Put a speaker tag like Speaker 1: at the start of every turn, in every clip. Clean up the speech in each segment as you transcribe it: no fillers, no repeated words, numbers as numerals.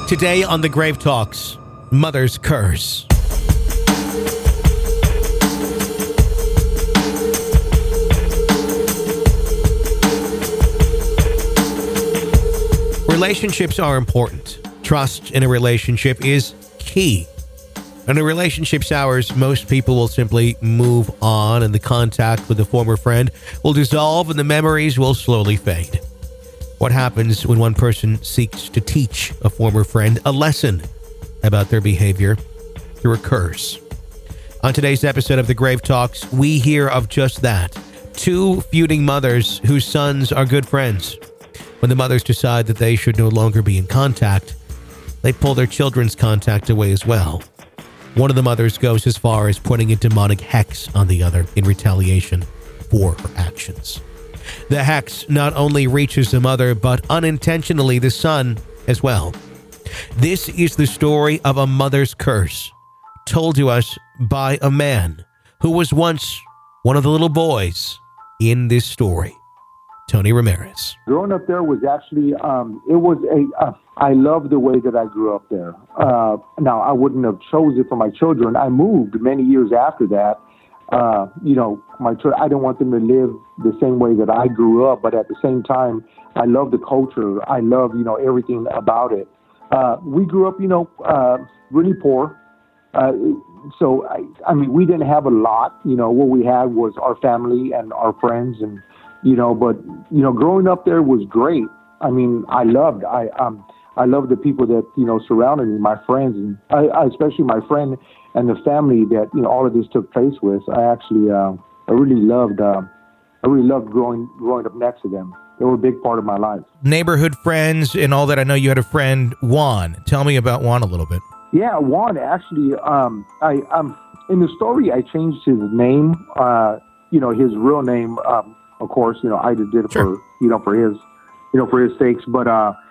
Speaker 1: Today on The Grave Talks, Mother's Curse. Relationships are important. Trust in a relationship is key. In a relationship sours, most people will simply move on, and the contact with a former friend will dissolve and the memories will slowly fade. What happens when one person seeks to teach a former friend a lesson about their behavior through a curse? On today's episode of The Grave Talks, we hear of just that. Two feuding mothers whose sons are good friends. When the mothers decide that they should no longer be in contact, they pull their children's contact away as well. One of the mothers goes as far as putting a demonic hex on the other in retaliation for her actions. The hex not only reaches the mother, but unintentionally the son as well. This is the story of a mother's curse, told to us by a man who was once one of the little boys in this story. Tony Ramirez.
Speaker 2: Growing up there was actually, I love the way that I grew up there. Now, I wouldn't have chosen it for my children. I moved many years after that. I didn't want them to live the same way that I grew up, but at the same time, I love the culture. I love, everything about it. We grew up, really poor. So we didn't have a lot. What we had was our family and our friends, and growing up there was great. I loved the people that, surrounded me, my friends, and I especially my friend and the family that, all of this took place with. I really loved growing up next to them. They were a big part of my life.
Speaker 1: Neighborhood friends and all that. I know you had a friend, Juan. Tell me about Juan a little bit.
Speaker 2: Yeah, Juan, actually, in the story, I changed his name, his real name, of course, I just did it
Speaker 1: Sure.
Speaker 2: for his sakes. But,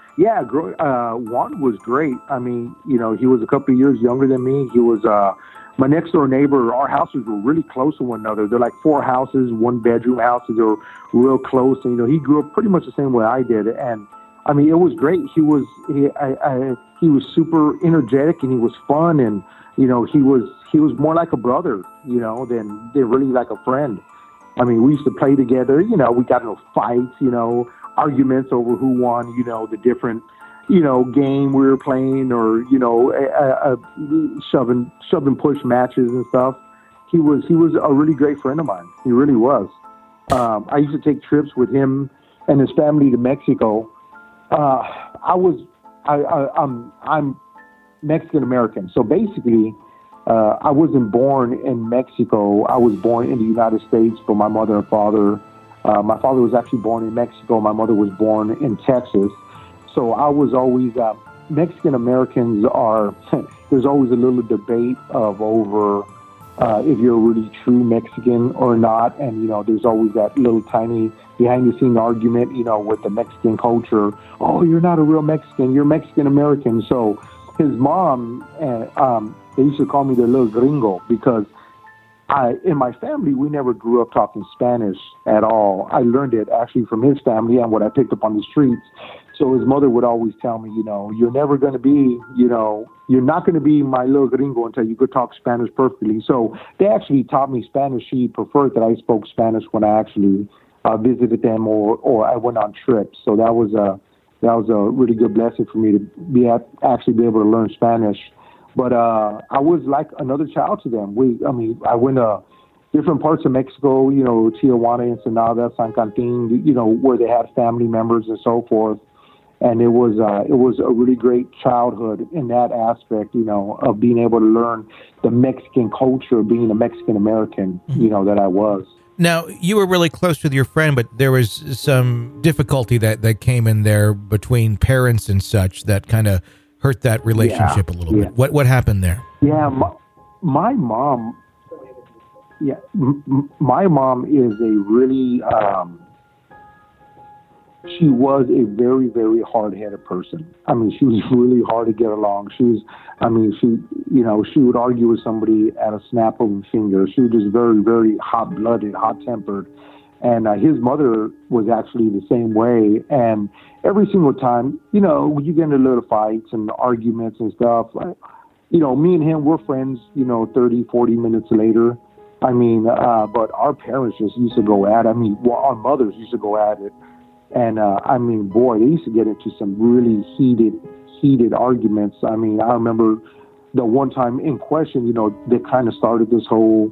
Speaker 2: Juan was great. He was a couple of years younger than me. He was my next door neighbor. Our houses were really close to one another. They're like 4 houses, 1-bedroom houses. They were real close. And, he grew up pretty much the same way I did. And it was great. He was super energetic, and he was fun. And, he was more like a brother, than really like a friend. We used to play together. We got into fights, arguments over who won, the different, game we were playing, or, shove and push matches and stuff. He was a really great friend of mine. He really was. I used to take trips with him and his family to Mexico. I'm Mexican American. So basically, I wasn't born in Mexico. I was born in the United States from my mother and father. My father was actually born in Mexico. My mother was born in Texas. So I was always, Mexican Americans are, there's always a little debate over if you're a really true Mexican or not. And, there's always that little tiny behind the scene argument, with the Mexican culture. Oh, you're not a real Mexican. You're Mexican American. So his mom, they used to call me the little gringo because in my family, we never grew up talking Spanish at all. I learned it actually from his family and what I picked up on the streets. So his mother would always tell me, you're never going to be, you're not going to be my little gringo until you could talk Spanish perfectly. So they actually taught me Spanish. She preferred that I spoke Spanish when I actually visited them or I went on trips. So that was a really good blessing for me to actually be able to learn Spanish. But I was like another child to them. I went to different parts of Mexico, Tijuana, Ensenada, San Quintin, where they had family members and so forth. And it was a really great childhood in that aspect, of being able to learn the Mexican culture, being a Mexican American, that I was.
Speaker 1: Now, you were really close with your friend, but there was some difficulty that came in there between parents and such that kind of hurt that relationship a little bit. What happened there?
Speaker 2: Yeah, my mom. Yeah, my mom is a really. She was a very, very hard-headed person. She was really hard to get along. She would argue with somebody at a snap of a finger. She was just very, very hot-blooded, hot-tempered. And his mother was actually the same way. And every single time, you know, when you get into little fights and arguments and stuff, like, you know, me and him, we're friends, you know, 30, 40 minutes later. I mean, but our parents just used to go at it. I mean, well, our mothers used to go at it. And, I mean, boy, they used to get into some really heated arguments. I mean, I remember the one time in question, you know, they kind of started this whole,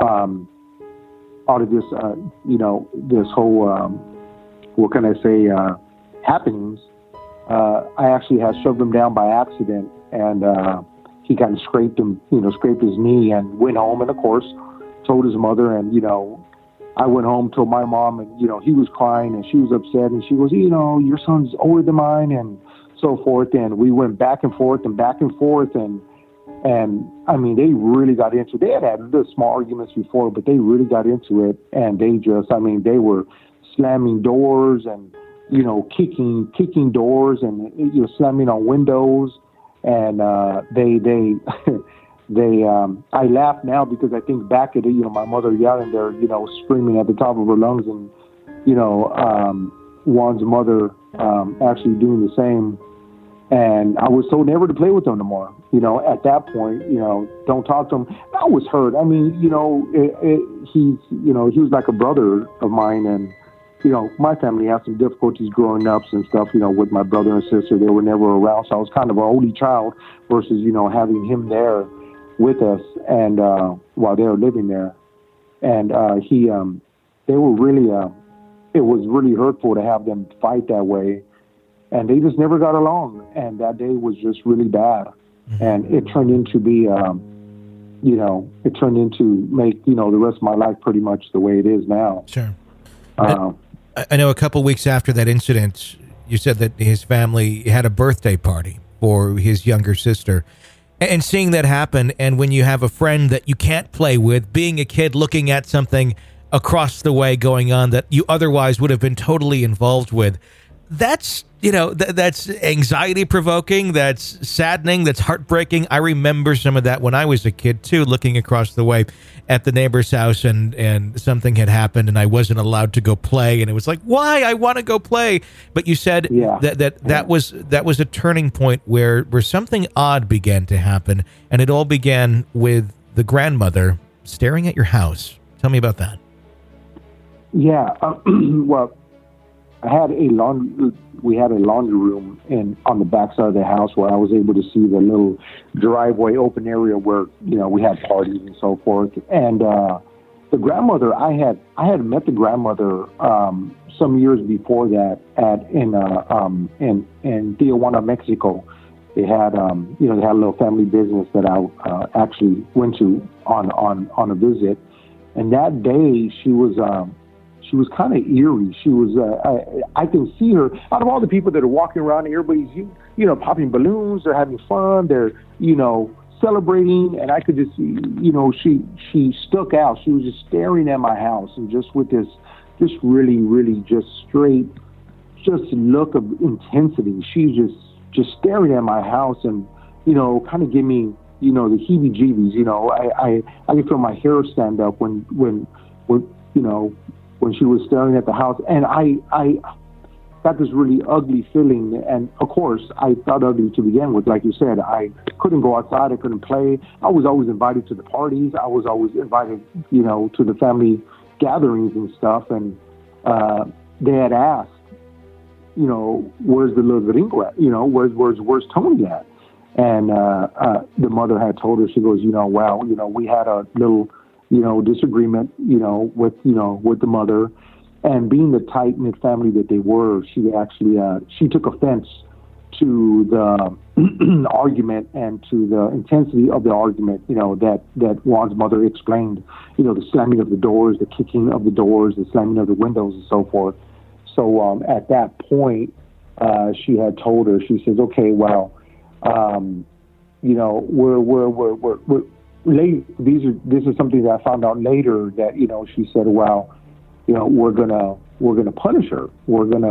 Speaker 2: what can I say, happenings. I actually had shoved him down by accident, and he kind of scraped his knee and went home, and of course told his mother. And, you know, I went home, told my mom, and, you know, he was crying and she was upset, and she goes, you know, your son's older than mine and so forth. And we went back and forth and back and forth. And I mean, they really got into it. They had little small arguments before, but they really got into it. And they just, I mean, they were slamming doors and, you know, kicking doors and, you know, slamming on windows. And I laugh now because I think back at it, you know, my mother yelling there, you know, screaming at the top of her lungs, and, you know, Juan's mother actually doing the same. And I was told never to play with him no more. You know, at that point, you know, don't talk to him. I was hurt. I mean, you know, he was like a brother of mine. And, you know, my family had some difficulties growing up and stuff, you know, with my brother and sister. They were never around. So I was kind of an only child versus, you know, having him there with us and while they were living there. And they were really, it was really hurtful to have them fight that way. And they just never got along. And that day was just really bad. Mm-hmm. And it turned into be, you know, it turned into make, you know, the rest of my life pretty much the way it is now.
Speaker 1: Sure. I know a couple weeks after that incident, you said that his family had a birthday party for his younger sister. And seeing that happen, and when you have a friend that you can't play with, being a kid looking at something across the way going on that you otherwise would have been totally involved with, that's, you know, that's anxiety provoking, that's saddening, that's heartbreaking. I remember some of that when I was a kid too, looking across the way at the neighbor's house and something had happened and I wasn't allowed to go play, and it was like, why? I want to go play. But you said that was a turning point where something odd began to happen, and it all began with the grandmother staring at your house. Tell me about that.
Speaker 2: Yeah, well, we had a laundry room on the backside of the house where I was able to see the little driveway open area where, you know, we had parties and so forth. And the grandmother, I had met the grandmother some years before that in Tijuana, Mexico. They had they had a little family business that I actually went to on a visit. And that day she was kind of eerie. She was, I can see her, out of all the people that are walking around, everybody's, you know, popping balloons, they're having fun, they're, you know, celebrating, and I could just see, you know, she stuck out. She was just staring at my house, and just with this, just really, really just straight, just look of intensity. She's just staring at my house, and, you know, kind of give me, you know, the heebie-jeebies. You know, I can feel my hair stand up when you know, when she was staring at the house. And I got this really ugly feeling. And of course, I thought ugly to begin with. Like you said, I couldn't go outside. I couldn't play. I was always invited to the parties. I was always invited, you know, to the family gatherings and stuff. And they had asked, you know, where's the little gringo at? You know, where's Tony at? And the mother had told her, she goes, you know, well, you know, we had a little, you know, disagreement, you know, with the mother, and being the tight-knit family that they were, she actually, she took offense to the argument and to the intensity of the argument, you know, that Juan's mother explained, you know, the slamming of the doors, the kicking of the doors, the slamming of the windows and so forth. So, at that point, she had told her, she says, okay, well, you know, we're this is something that I found out later, that, you know, she said, well, you know, we're gonna punish her. We're gonna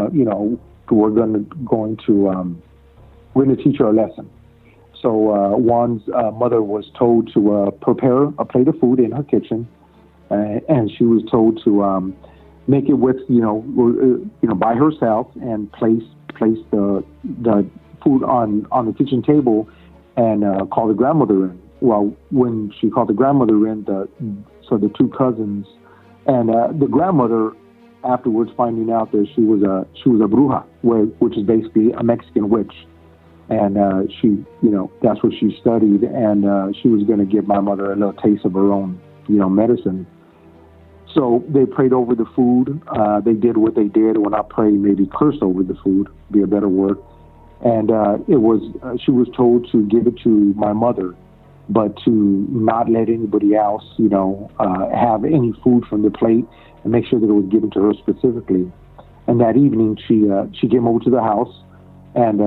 Speaker 2: teach her a lesson. So Juan's mother was told to prepare a plate of food in her kitchen, and she was told to make it with, by herself and place the food on the kitchen table and call the grandmother in. Well, when she called the grandmother in, the two cousins and the grandmother afterwards finding out that she was a bruja, which is basically a Mexican witch. And she, that's what she studied, and she was going to give my mother a little taste of her own, medicine. So they prayed over the food. They did what they did. When I pray, maybe cursed over the food, be a better word. And she was told to give it to my mother, but to not let anybody else, have any food from the plate, and make sure that it was given to her specifically. And that evening, she came over to the house, and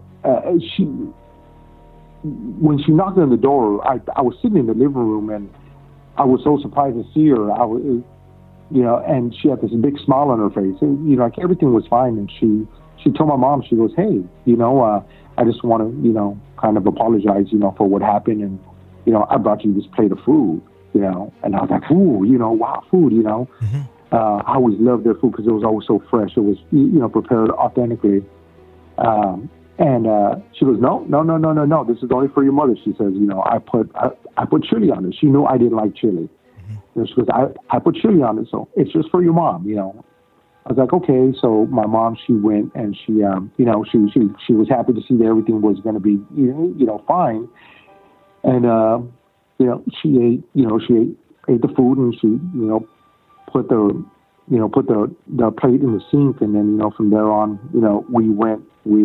Speaker 2: when she knocked on the door, I was sitting in the living room, and I was so surprised to see her. I was, and she had this big smile on her face, and like everything was fine. And she told my mom, she goes, "Hey, I just want to, kind of apologize, for what happened, and I brought you this plate of food, And I was like, ooh, wow, food,
Speaker 1: Mm-hmm.
Speaker 2: I always loved their food because it was always so fresh. It was, prepared authentically. And she goes, no. This is only for your mother. She says, I put chili on it. She knew I didn't like chili. Mm-hmm. And she goes, I put chili on it, so it's just for your mom. I was like, okay. So my mom, she went and she was happy to see that everything was going to be, fine. And she ate the food, and she put the plate in the sink, and then from there on, we went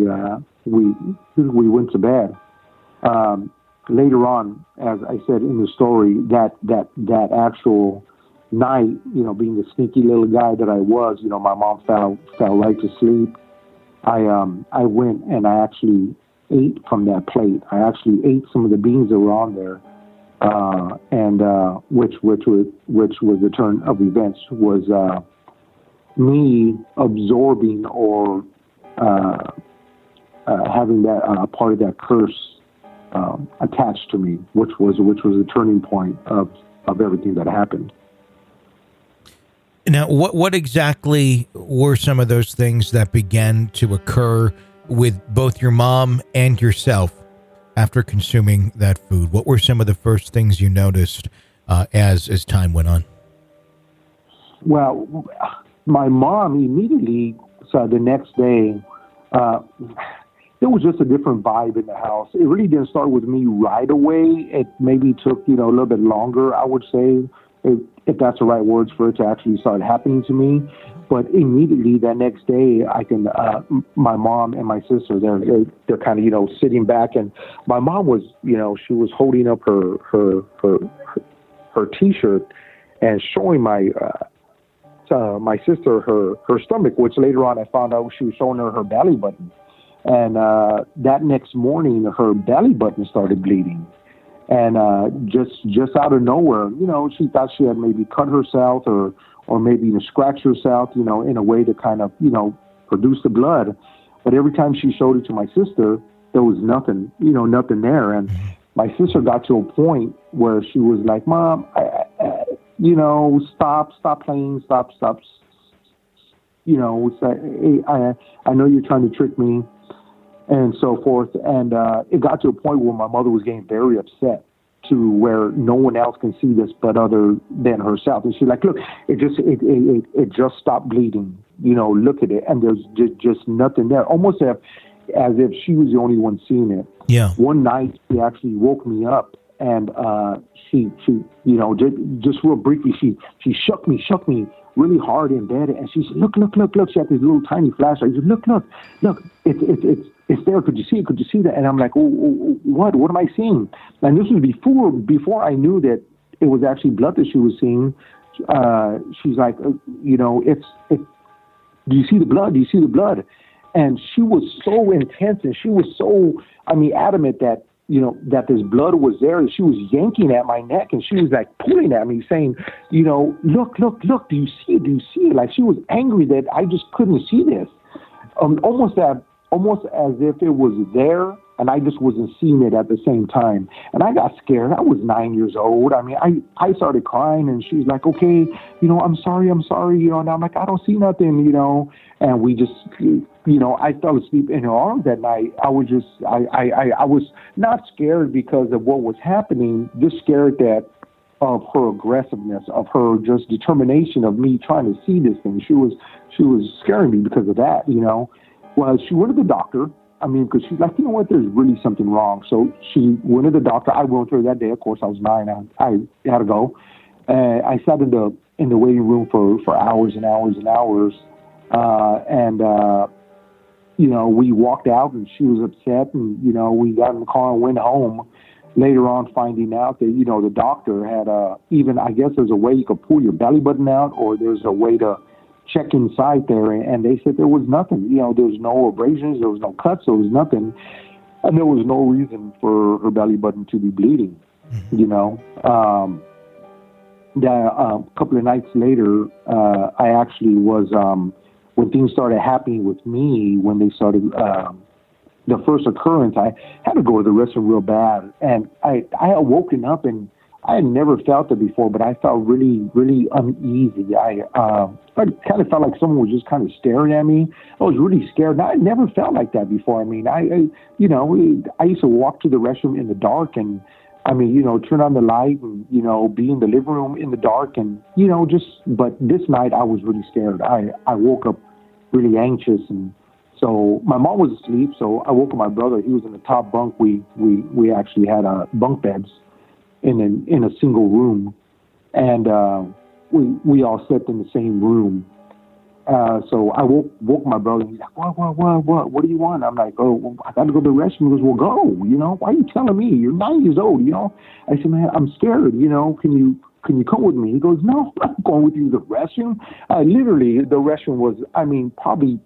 Speaker 2: to bed. Later on, as I said in the story, that actual night, being the sneaky little guy that I was, my mom fell right to sleep. I went and I actually ate from that plate. I actually ate some of the beans that were on there, and which was the turn of events, was me absorbing or having that part of that curse attached to me, which was the turning point of everything that happened.
Speaker 1: Now, what exactly were some of those things that began to occur with both your mom and yourself after consuming that food? What were some of the first things you noticed as time went on?
Speaker 2: Well, my mom immediately, so the next day, there was just a different vibe in the house. It really didn't start with me right away. It maybe took, a little bit longer, I would say, if that's the right words for it to actually start happening to me. But immediately that next day, my mom and my sister, they're kind of, sitting back, and my mom was, she was holding up her T-shirt and showing my sister her stomach, which later on I found out she was showing her belly button. And that next morning, her belly button started bleeding. And just out of nowhere, she thought she had maybe cut herself or maybe even scratched herself, in a way to kind of, produce the blood. But every time she showed it to my sister, there was nothing there. And my sister got to a point where she was like, "Mom, stop playing, stop. I know you're trying to trick me," and so forth. And it got to a point where my mother was getting very upset, to where no one else can see this but other than herself. And she's like, "Look, it just stopped bleeding. Look at it." And there's just nothing there. Almost as if she was the only one seeing it.
Speaker 1: Yeah.
Speaker 2: One night, she actually woke me up, and she just real briefly, she shook me really hard in bed, and she said, look. She had this little tiny flashlight. She said, look, it's there. Could you see it? Could you see that? And I'm like, oh, what am I seeing? And this was before I knew that it was actually blood that she was seeing. She's like, do you see the blood? Do you see the blood? And she was so intense, and she was so, adamant that, that this blood was there, and she was yanking at my neck, and she was like pulling at me, saying, look, do you see it? Do you see it? Like, she was angry that I just couldn't see this. Almost as if it was there, and I just wasn't seeing it at the same time. And I got scared. I was 9 years old. I mean, I started crying, and she's like, okay, I'm sorry, and I'm like, I don't see nothing, and we just, I fell asleep in her arms that night. I was just, I was not scared because of what was happening, just scared of her aggressiveness, of her just determination of me trying to see this thing. She was scaring me because of that, Well, she went to the doctor. I mean, because she's like, you know what, there's really something wrong. So she went to the doctor. I went to her that day. Of course, I was 9. I had to go. I sat in the waiting room for hours and hours and hours. We walked out, and she was upset. And, we got in the car and went home. Later on, finding out that, the doctor had I guess there's a way you could pull your belly button out, or there's a way to check inside there, and they said there was nothing. There was no abrasions, there was no cuts, there was nothing, and there was no reason for her belly button to be bleeding. A couple of nights later, I actually was when things started happening with me, when they started the first occurrence, I had to go to the restroom real bad, and I had woken up, and I had never felt it before, but I felt really, really uneasy. I kind of felt like someone was just kind of staring at me. I was really scared. And I had never felt like that before. I mean, I used to walk to the restroom in the dark, and turn on the light, and be in the living room in the dark, and But this night I was really scared. I woke up really anxious, and so my mom was asleep. So I woke up my brother. He was in the top bunk. We actually had bunk beds in a single room, and we all slept in the same room. So I woke my brother. He's like, what do you want? I'm like, oh, I got to go to the restroom. He goes, well, go. Why are you telling me? You're 9 years old. I said, man, I'm scared. Can you come with me? He goes, no, I'm not going with you to the restroom. Literally, the restroom was, probably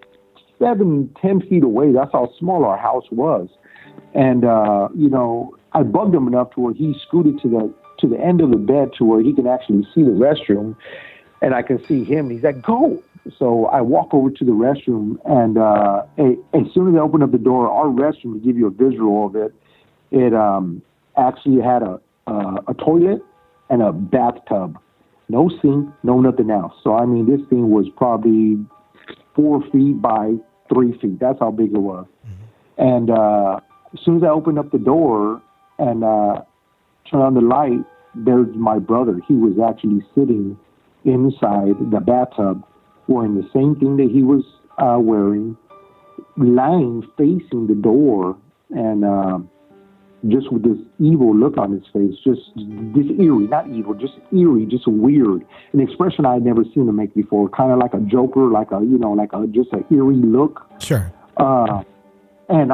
Speaker 2: 7-10 feet away. That's how small our house was. And I bugged him enough to where he scooted to the end of the bed to where he can actually see the restroom, and I can see him. He's like, go. So I walk over to the restroom, and as soon as I open up the door, our restroom, to give you a visual of it, it actually had a toilet and a bathtub. No sink, no nothing else. So, this thing was probably 4 feet by 3 feet. That's how big it was. Mm-hmm. And as soon as I opened up the door and turned on the light, there's my brother. He was actually sitting inside the bathtub, wearing the same thing that he was wearing, lying facing the door, and just with this evil look on his face, just this eerie, not evil, just eerie, just weird, an expression I had never seen him make before, kind of like a Joker, just an eerie look.
Speaker 1: Sure.
Speaker 2: And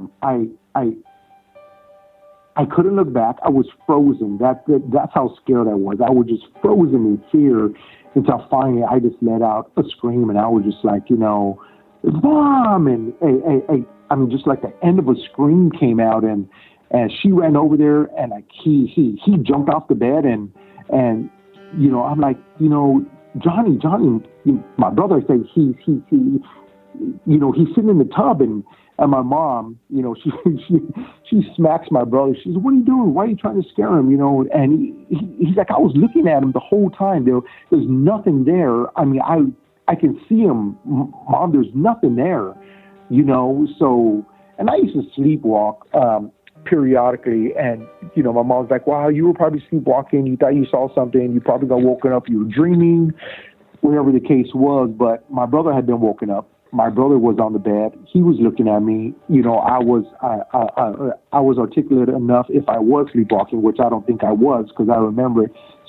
Speaker 2: I couldn't look back. I was frozen. That's how scared I was. I was just frozen in fear until finally I just let out a scream, and I was just like, Mom! And just like the end of a scream came out, and she ran over there, and he jumped off the bed, and I'm like, Johnny, my brother said he's sitting in the tub, and my mom, she smacks my brother. She says, what are you doing? Why are you trying to scare him? And he's like, I was looking at him the whole time. There's nothing there. I can see him, Mom, there's nothing there, so, and I used to sleepwalk, periodically, and my mom's like, wow, you were probably sleepwalking, you thought you saw something, you probably got woken up, you were dreaming, whatever the case was. But my brother had been woken up. My brother was on the bed. He was looking at me. I was articulate enough if I was sleepwalking, which I don't think I was, because I remember,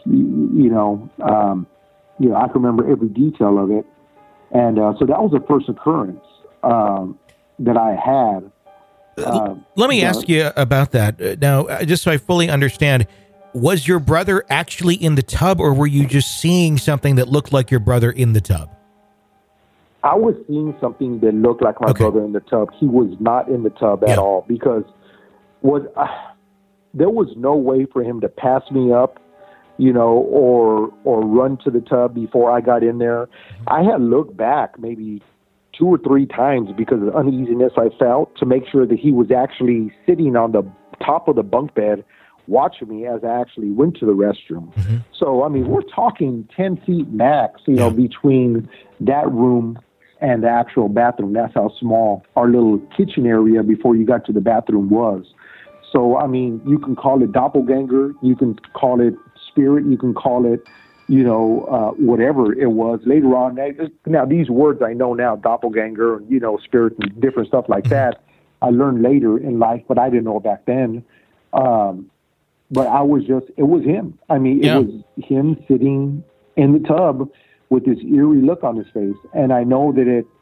Speaker 2: I can remember every detail of it. And so that was the first occurrence that I had.
Speaker 1: Let me ask you about that. Now, just so I fully understand, was your brother actually in the tub, or were you just seeing something that looked like your brother in the tub?
Speaker 2: I was seeing something that looked like my brother in the tub. He was not in the tub at all, because there was no way for him to pass me up, or run to the tub before I got in there. I had looked back maybe 2 or 3 times because of the uneasiness I felt to make sure that he was actually sitting on the top of the bunk bed watching me as I actually went to the restroom.
Speaker 1: Mm-hmm.
Speaker 2: So, I mean, we're talking 10 feet max, you know, between that room and the actual bathroom. That's how small our little kitchen area before you got to the bathroom was. So, I mean, you can call it doppelganger, you can call it spirit, you can call it, you know, whatever it was. Later on, now these words I know now, doppelganger, you know, spirit and different stuff like that, I learned later in life, but I didn't know back then. But I was just, it was him. I mean, it was him sitting in the tub with this eerie look on his face. And I know that it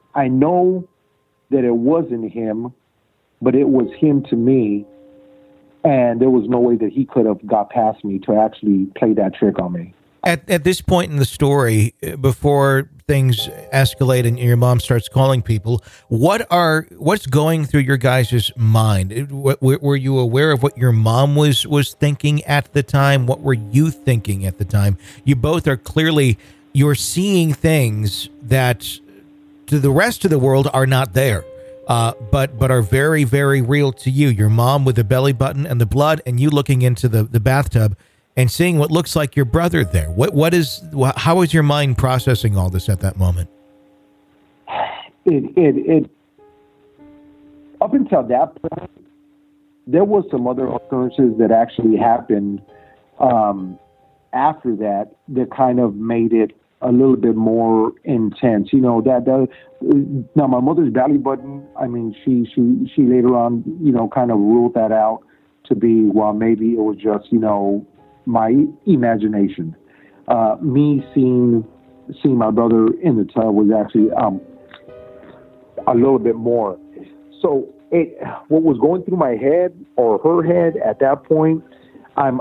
Speaker 2: wasn't him, but it was him to me. And there was no way that he could have got past me to actually play that trick on me.
Speaker 1: At this point in the story, before things escalate and your mom starts calling people, what's going through your guys' mind? Were you aware of what your mom was thinking at the time? What were you thinking at the time? You both are clearly, you're seeing things that to the rest of the world are not there. But are very, very real to you. Your mom with the belly button and the blood, and you looking into the bathtub and seeing what looks like your brother there. How is your mind processing all this at that moment?
Speaker 2: It up until that point, there was some other occurrences that actually happened after that kind of made it a little bit more intense. You know, now my mother's belly button, I mean, she later on, you know, kind of ruled that out to be, well, maybe it was just, you know, my imagination. Me seeing my brother in the tub was actually a little bit more. So what was going through my head or her head at that point, I'm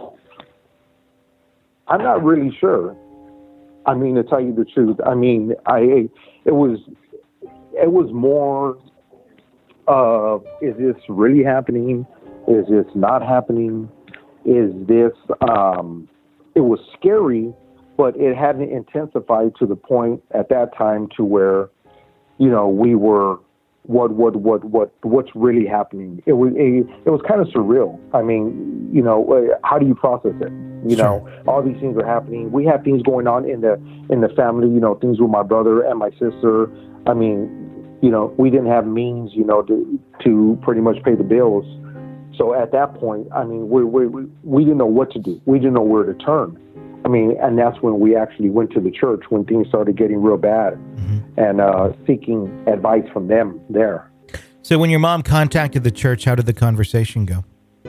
Speaker 2: not really sure. I mean, to tell you the truth, I mean, it was more of, is this really happening? Is this not happening? Is this, it was scary, but it hadn't intensified to the point at that time to where, you know, we were, what's really happening? It was kind of surreal. I mean, you know, how do you process it? You know, all these things are happening. We have things going on in the family, you know, things with my brother and my sister. I mean, you know, we didn't have means, you know, to pretty much pay the bills. So at that point, I mean, we didn't know what to do. We didn't know where to turn. I mean, and that's when we actually went to the church when things started getting real bad, and seeking advice from them there.
Speaker 1: So when your mom contacted the church, how did the conversation go?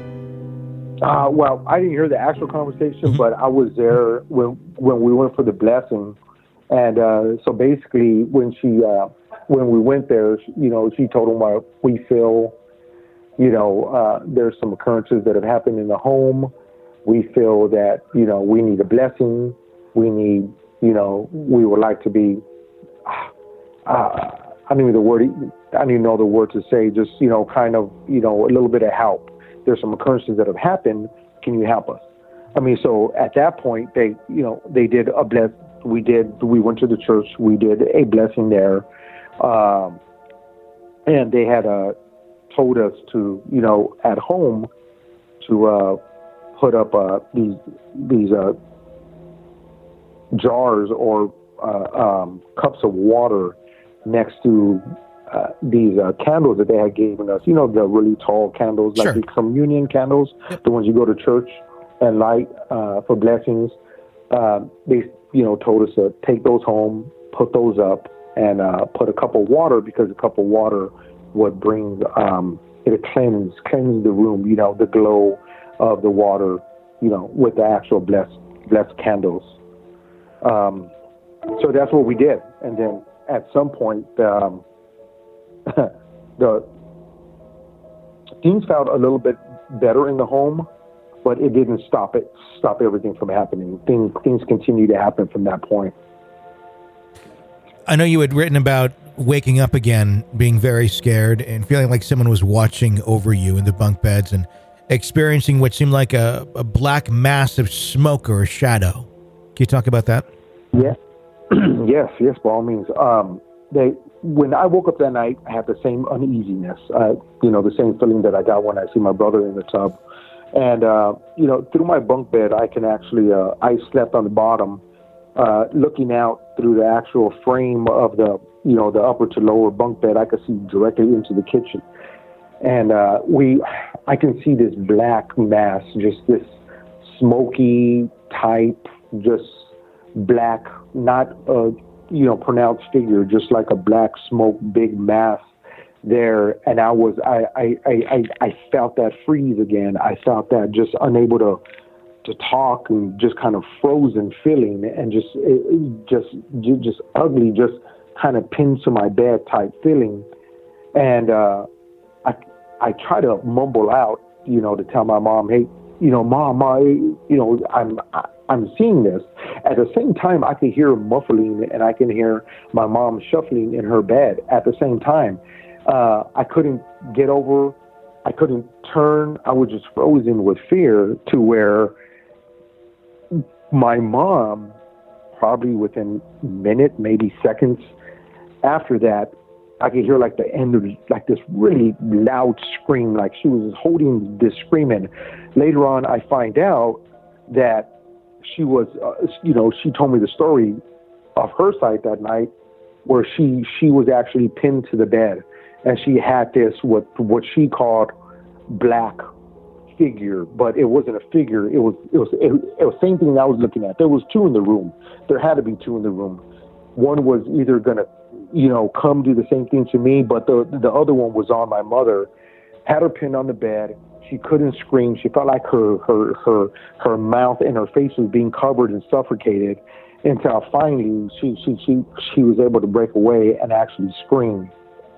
Speaker 2: Well, I didn't hear the actual conversation, but I was there when we went for the blessing. And so basically when we went there, you know, she told them we feel, you know, there's some occurrences that have happened in the home. We feel that, you know, we need a blessing. We need, you know, we would like to be, I don't even know the word to say, just, you know, kind of, you know, a little bit of help. There's some occurrences that have happened. Can you help us? I mean, so at that point, they did a bless. We went to the church. We did a blessing there. And they had told us to, you know, at home to put up these jars or cups of water next to these candles that they had given us. You know, the really tall candles, like the communion candles, the ones you go to church and light for blessings. They, you know, told us to take those home, put those up, and put a cup of water, because a cup of water would bring it cleanse the room. You know, the glow of the water, you know, with the actual blessed candles. So that's what we did. And then at some point, the things felt a little bit better in the home, but it didn't stop everything from happening. Things continue to happen from that point.
Speaker 1: I know you had written about waking up again, being very scared and feeling like someone was watching over you in the bunk beds and experiencing what seemed like a black mass of smoke or a shadow. Can you talk about that?
Speaker 2: Yeah. Yes, by all means. when I woke up that night, I had the same uneasiness, the same feeling that I got when I see my brother in the tub. And, through my bunk bed, I can actually, I slept on the bottom, looking out through the actual frame of the upper to lower bunk bed. I could see directly into the kitchen. And I can see this black mass, just this smoky type, just black, not a pronounced figure, just like a black smoke, big mass there. And I felt that freeze again. I felt that just unable to talk and just kind of frozen feeling and just ugly, just kind of pinned to my bed type feeling. And I try to mumble out, to tell my mom, hey, Mom, I'm seeing this. At the same time, I can hear muffling and I can hear my mom shuffling in her bed at the same time. I couldn't get over, I couldn't turn. I was just frozen with fear to where my mom, probably within a minute, maybe seconds after that, I could hear like the end of like this really loud scream, like she was holding this screaming. Later on, I find out that she was, she told me the story of her side that night, where she was actually pinned to the bed, and she had this what she called black figure, but it wasn't a figure. It was the same thing I was looking at. There was two in the room. There had to be two in the room. One was either gonna come do the same thing to me, but the other one was on my mother, had her pinned on the bed. She couldn't scream. She felt like her mouth and her face was being covered and suffocated until finally she was able to break away and actually scream,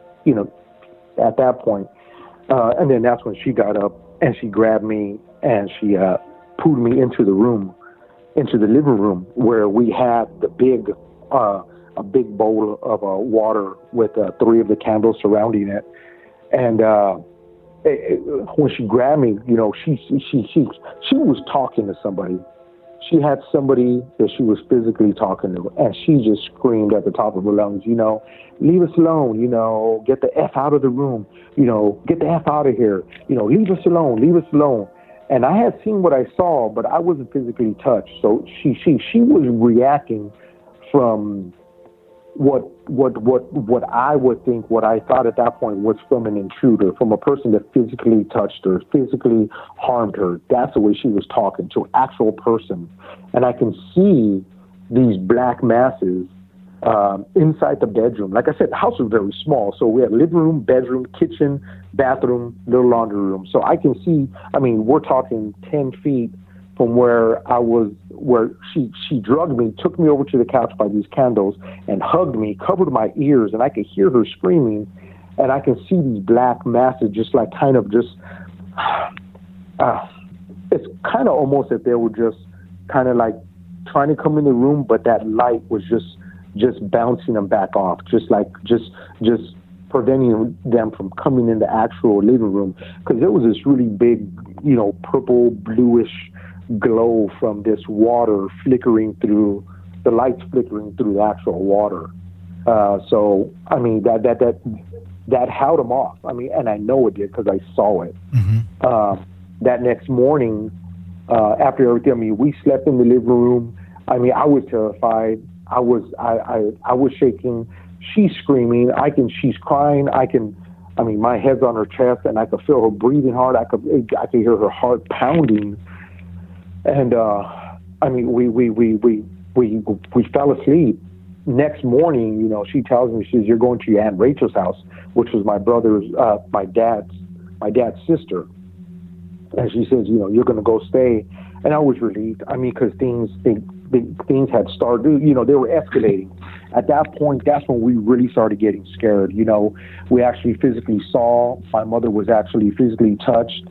Speaker 2: at that point. And then that's when she got up and she grabbed me and she pulled me into the living room where we had a big bowl of water with 3 of the candles surrounding it. And when she grabbed me, she was talking to somebody. She had somebody that she was physically talking to, and she just screamed at the top of her lungs, leave us alone, get the F out of the room, get the F out of here, leave us alone. And I had seen what I saw, but I wasn't physically touched. So she was reacting from what I would think, what I thought at that point was from an intruder, from a person that physically touched her, physically harmed her. That's the way she was talking to an actual person. And I can see these black masses inside the bedroom. Like I said, the house was very small. So we had living room, bedroom, kitchen, bathroom, little laundry room. So I can see, we're talking 10 feet from where I was, where she drugged me, took me over to the couch by these candles and hugged me, covered my ears, and I could hear her screaming, and I can see these black masses just like kind of just, it's kind of almost that they were just kind of like trying to come in the room, but that light was just bouncing them back off, just preventing them from coming in the actual living room, because there was this really big, purple, bluish glow from this water flickering through the lights, flickering through the actual water. So that held them off. And I know it did because I saw it. Mm-hmm. That next morning, after everything, we slept in the living room. I was terrified. I was shaking. She's screaming. She's crying. My head's on her chest, and I could feel her breathing hard. I could hear her heart pounding. And we fell asleep. Next morning, she tells me, you're going to your Aunt Rachel's house, which was my dad's sister. And she says, you're going to go stay. And I was relieved. Because things had started, they were escalating. At that point, that's when we really started getting scared. We actually physically saw, my mother was actually physically touched.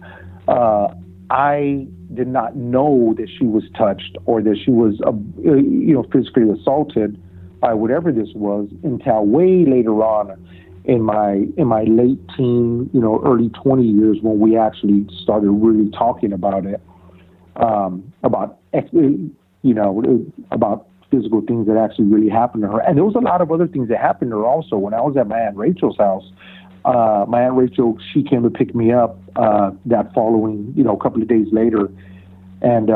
Speaker 2: I did not know that she was touched or that she was, physically assaulted by whatever this was until way later on in my late teen, early 20 years, when we actually started really talking about it, about physical things that actually really happened to her. And there was a lot of other things that happened to her also. When I was at my Aunt Rachel's house, my Aunt Rachel, she came to pick me up that following, a couple of days later. And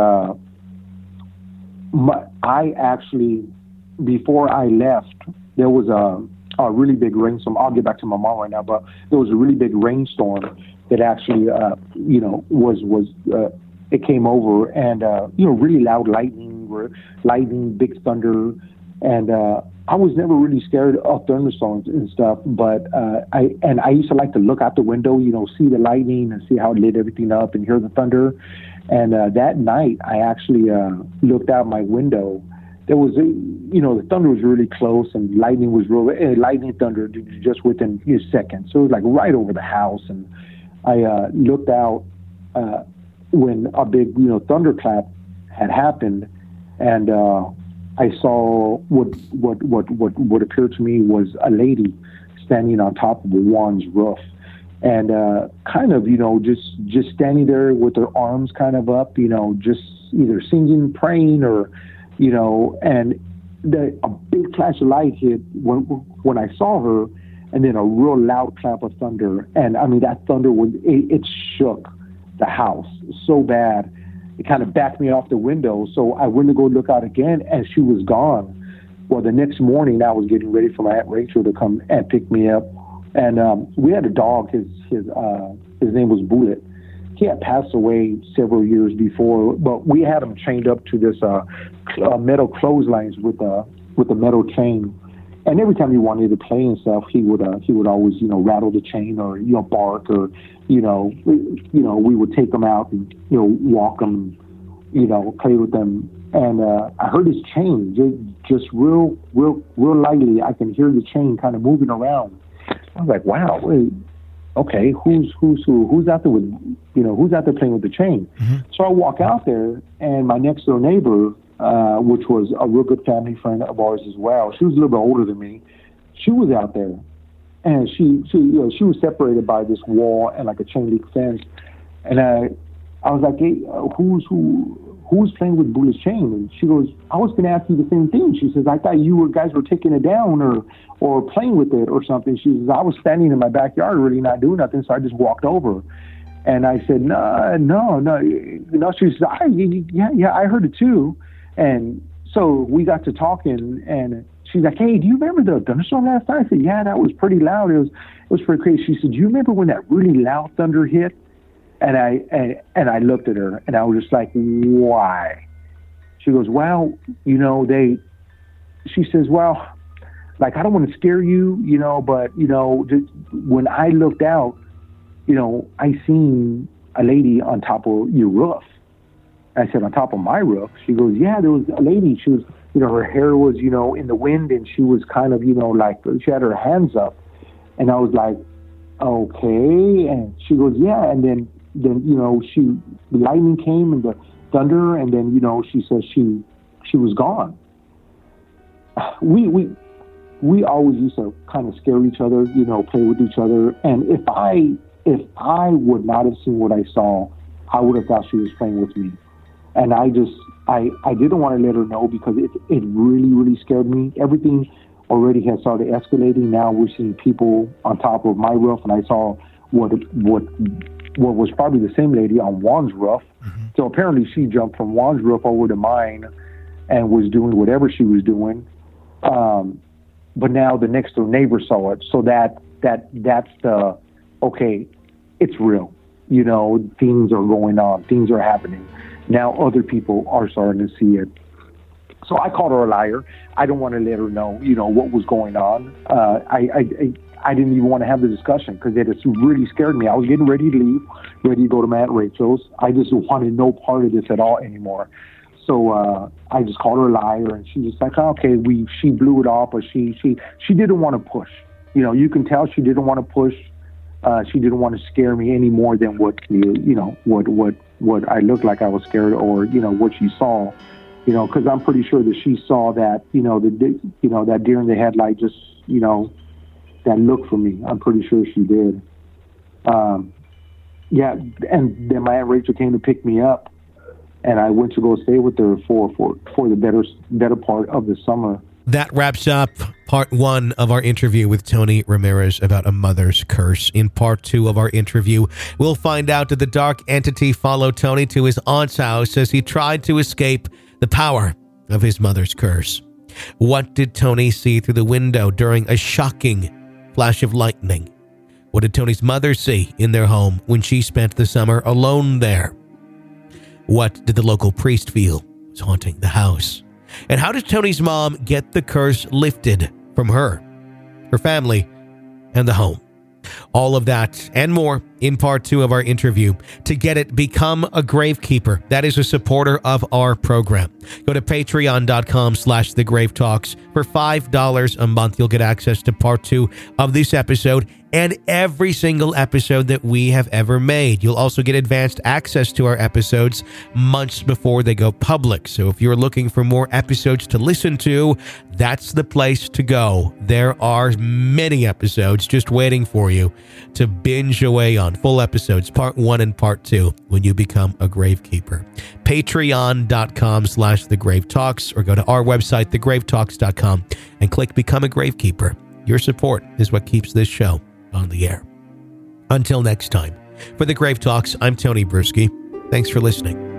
Speaker 2: I actually, before I left, there was a really big rainstorm. I'll get back to my mom right now, but there was a really big rainstorm that actually, it came over, and really loud lightning, big thunder, and I was never really scared of thunderstorms and stuff. But I used to like to look out the window, see the lightning and see how it lit everything up and hear the thunder. And that night, I actually looked out my window. There was, the thunder was really close, and lightning thunder just within seconds. So it was like right over the house, and I looked out when a big, thunderclap had happened, and I saw what appeared to me was a lady standing on top of Juan's roof, and kind of, just standing there with her arms kind of up, just either singing, praying, or, and a big flash of light hit when I saw her, and then a real loud clap of thunder. And I mean, that thunder it shook the house so bad, it kind of backed me off the window. So I went to go look out again, and she was gone. Well, the next morning, I was getting ready for my Aunt Rachel to come and pick me up. And we had a dog. His name was Bullet. He had passed away several years before, but we had him chained up to this metal clotheslines with a metal chain. And every time he wanted to play and stuff, he would always rattle the chain, or bark, or we would take him out and walk him, play with them. And I heard his chain just real lightly. I can hear the chain kind of moving around. I was like, wow, okay, who's out there with who's out there playing with the chain? Mm-hmm. So I walk out there, and my next door neighbor, which was a real good family friend of ours as well. She was a little bit older than me. She was out there, and she was separated by this wall and like a chain link fence. And I was like, hey, who's playing with Bullet's chain? And she goes, I was going to ask you the same thing. She says, I thought you guys were taking it down or playing with it or something. She says, I was standing in my backyard really not doing nothing, so I just walked over. And I said, no. She says, yeah, I heard it too. And so we got to talking, and she's like, hey, do you remember the thunderstorm last night? I said, yeah, that was pretty loud. It was pretty crazy. She said, do you remember when that really loud thunder hit? And I looked at her, and I was just like, why? She goes, well, she says, well, like, I don't want to scare you, but, when I looked out, I seen a lady on top of your roof. I said, on top of my roof? She goes, yeah, there was a lady. She was, her hair was, in the wind, and she was kind of, like, she had her hands up. And I was like, okay. And she goes, yeah. And then the lightning came and the thunder, and then, she says she was gone. We always used to kind of scare each other, play with each other. And if I would not have seen what I saw, I would have thought she was playing with me. And I didn't want to let her know, because it really, really scared me. Everything already had started escalating. Now we're seeing people on top of my roof, and I saw what was probably the same lady on Juan's roof. Mm-hmm. So apparently she jumped from Juan's roof over to mine and was doing whatever she was doing. But now the next door neighbor saw it. So that's the, okay, it's real. Things are going on. Things are happening. Now other people are starting to see it. So I called her a liar. I don't want to let her know, what was going on. I didn't even want to have the discussion, because it just really scared me. I was getting ready to leave, ready to go to my Aunt Rachel's. I just wanted no part of this at all anymore. So I just called her a liar, and she was like, okay, she blew it off, but she didn't want to push. You can tell she didn't want to push. She didn't want to scare me any more than what I looked like I was scared, or what she saw. Because I'm pretty sure that she saw that that deer in the headlight, just that look for me. I'm pretty sure she did. Yeah, and then my Aunt Rachel came to pick me up, and I went to go stay with her for the better part of the summer.
Speaker 1: That wraps up part 1 of our interview with Tony Ramirez about a mother's curse. In part 2 of our interview, we'll find out that the dark entity followed Tony to his aunt's house as he tried to escape the power of his mother's curse. What did Tony see through the window during a shocking flash of lightning? What did Tony's mother see in their home when she spent the summer alone there? What did the local priest feel was haunting the house? And how did Tony's mom get the curse lifted from her family, and the home? All of that and more in part 2 of our interview. To get it, become a Gravekeeper. That is a supporter of our program. Go to patreon.com/thegravetalks. For $5 a month, you'll get access to part 2 of this episode and every single episode that we have ever made. You'll also get advanced access to our episodes months before they go public. So if you're looking for more episodes to listen to, that's the place to go. There are many episodes just waiting for you to binge away on. Full episodes, part 1 and part 2, when you become a Gravekeeper. Patreon.com/thegravetalks, or go to our website, thegravetalks.com, and click Become a Gravekeeper. Your support is what keeps this show on the air. Until next time, for The Grave Talks, I'm Tony Bruschi. Thanks for listening.